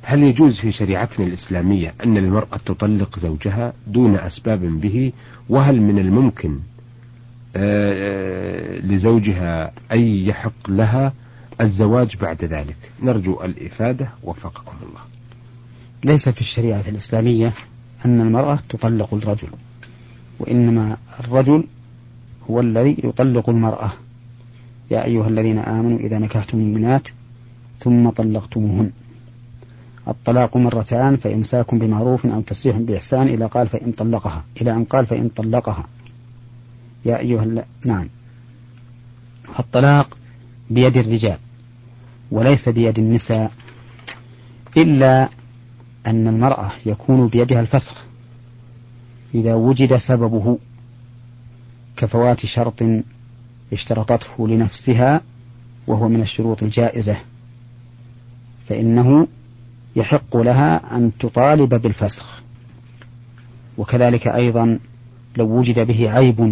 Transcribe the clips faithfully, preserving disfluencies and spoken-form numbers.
هل يجوز في شريعتنا الإسلامية أن المرأة تطلق زوجها دون أسباب به؟ وهل من الممكن لزوجها أن يحق لها الزواج بعد ذلك؟ نرجو الإفادة وفقكم الله. ليس في الشريعة الإسلامية أن المرأة تطلق الرجل، وإنما الرجل هو الذي يطلق المرأة. يا أيها الذين آمنوا إذا نكحتم المؤمنات ثم طلقتموهن. الطلاق مرتان، فإمساك بمعروف أو تسريح بإحسان، إلى قال فإن طلقها إلى أن قال فإن طلقها. يا أيها الل... نعم. الطلاق بيد الرجال وليس بيد النساء، إلا أن المرأة يكون بيدها الفسخ إذا وجد سببه، كفوات شرط اشترطته لنفسها وهو من الشروط الجائزة، فإنه يحق لها أن تطالب بالفسخ. وكذلك أيضا لو وجد به عيب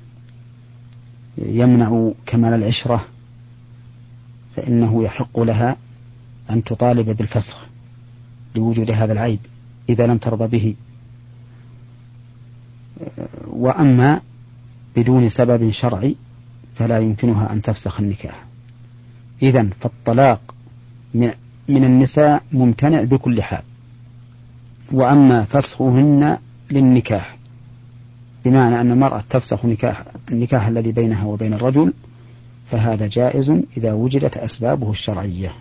يمنع كمال العشرة فإنه يحق لها أن تطالب بالفسخ لوجود هذا العيب إذا لم ترضى به. وأما بدون سبب شرعي فلا يمكنها أن تفسخ النكاح. إذن فالطلاق من النساء ممتنع بكل حال. وأما فسخهن للنكاح بمعنى أن المرأة تفسخ نكاح النكاح الذي بينها وبين الرجل فهذا جائز إذا وجدت أسبابه الشرعية.